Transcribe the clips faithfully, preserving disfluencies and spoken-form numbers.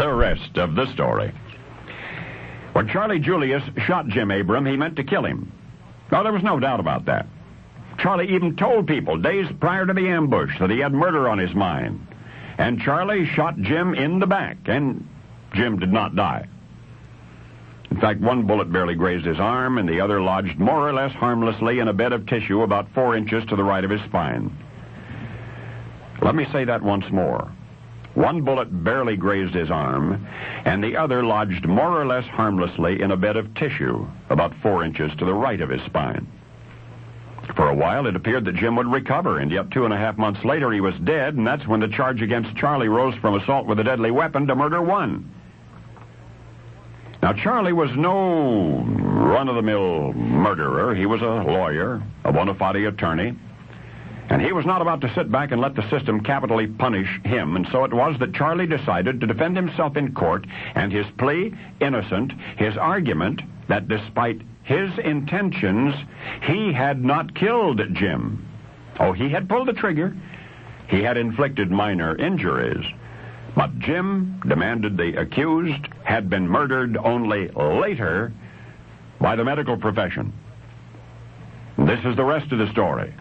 The rest of the story. When Charlie Julius shot Jim Abram, he meant to kill him. Well, there was no doubt about that. Charlie even told people days prior to the ambush that he had murder on his mind. And Charlie shot Jim in the back, and Jim did not die. In fact, one bullet barely grazed his arm, and the other lodged more or less harmlessly in a bed of tissue about four inches to the right of his spine. Let me say that once more. One bullet barely grazed his arm, and the other lodged more or less harmlessly in a bed of tissue about four inches to the right of his spine. For a while, it appeared that Jim would recover, and yet two and a half months later, he was dead, and that's when the charge against Charlie rose from assault with a deadly weapon to murder one. Now, Charlie was no run-of-the-mill murderer. He was a lawyer, a bona fide attorney, and he was not about to sit back and let the system capitally punish him, and so it was that Charlie decided to defend himself in court, and his plea, innocent, his argument that despite his intentions, he had not killed Jim. Oh, he had pulled the trigger. He had inflicted minor injuries. But Jim, demanded the accused, had been murdered only later by the medical profession. This is the rest of the story.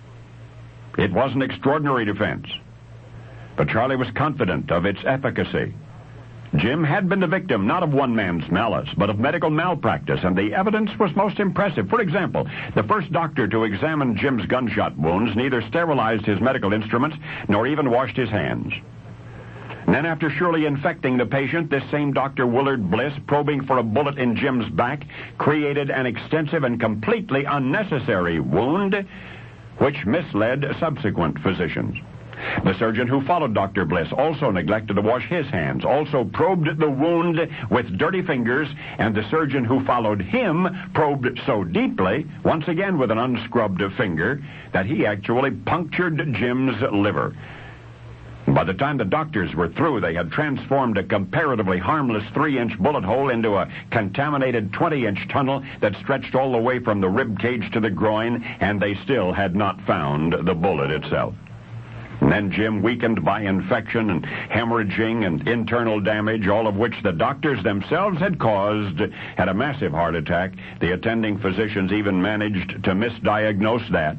It was an extraordinary defense, but Charlie was confident of its efficacy. Jim had been the victim not of one man's malice, but of medical malpractice, and the evidence was most impressive. For example, the first doctor to examine Jim's gunshot wounds neither sterilized his medical instruments nor even washed his hands. And then after surely infecting the patient, this same Doctor Willard Bliss, probing for a bullet in Jim's back, created an extensive and completely unnecessary wound, which misled subsequent physicians. The surgeon who followed Doctor Bliss also neglected to wash his hands, also probed the wound with dirty fingers, and the surgeon who followed him probed so deeply, once again with an unscrubbed finger, that he actually punctured Jim's liver. By the time the doctors were through, they had transformed a comparatively harmless three-inch bullet hole into a contaminated twenty-inch tunnel that stretched all the way from the rib cage to the groin, and they still had not found the bullet itself. And then Jim, weakened by infection and hemorrhaging and internal damage, all of which the doctors themselves had caused, had a massive heart attack. The attending physicians even managed to misdiagnose that.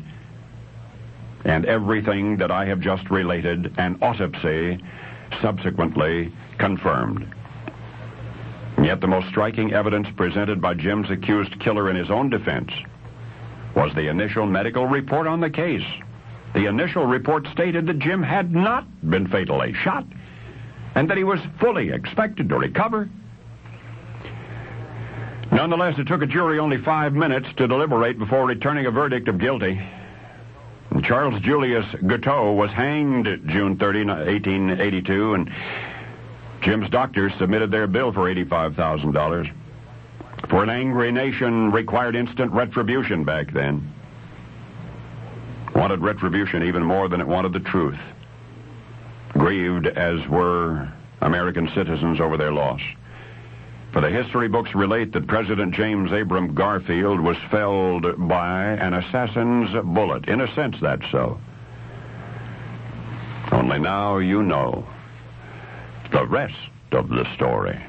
And everything that I have just related, an autopsy subsequently confirmed. And yet the most striking evidence presented by Jim's accused killer in his own defense was the initial medical report on the case. The initial report stated that Jim had not been fatally shot and that he was fully expected to recover. Nonetheless, it took a jury only five minutes to deliberate before returning a verdict of guilty. Charles Julius Guiteau was hanged June thirtieth, eighteen eighty-two, and Jim's doctors submitted their bill for eighty-five thousand dollars. For an angry nation required instant retribution back then. Wanted retribution even more than it wanted the truth. Grieved as were American citizens over their loss. For the history books relate that President James Abram Garfield was felled by an assassin's bullet. In a sense, that's so. Only now you know the rest of the story.